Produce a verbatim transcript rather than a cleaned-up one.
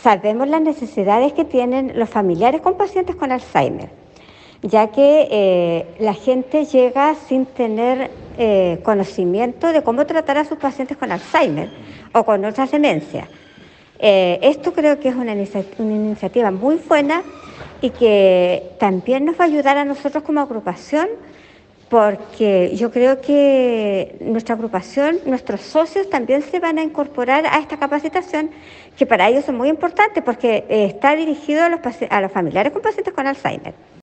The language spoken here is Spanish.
sabemos las necesidades que tienen los familiares con pacientes con Alzheimer, ya que eh, la gente llega sin tener eh, conocimiento de cómo tratar a sus pacientes con Alzheimer o con otras demencias. Eh, esto creo que es una, inicia una iniciativa muy buena y que también nos va a ayudar a nosotros como agrupación, porque yo creo que nuestra agrupación, nuestros socios también se van a incorporar a esta capacitación, que para ellos es muy importante porque eh, está dirigido a los, a los familiares con pacientes con Alzheimer.